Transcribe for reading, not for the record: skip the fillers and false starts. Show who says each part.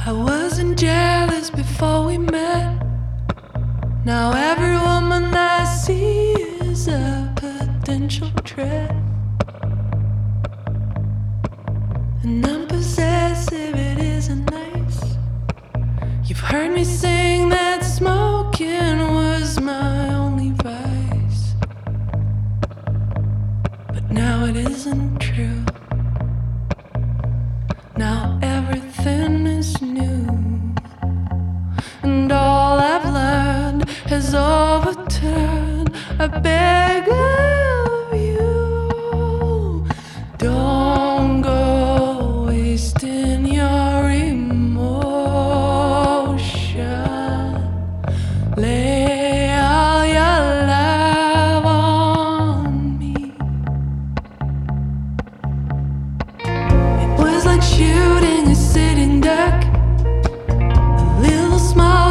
Speaker 1: I wasn't jealous before we met. Now every woman I see is a potential threat. And I'm possessive, it isn't nice. You've heard me sing that smoking was my only vice, but now it isn't true. Now everything is new, and all I've learned has overturned. I beg of you, don't go wasting your emotion. Lay all your love on me. It was like shooting a sitting duck, a little small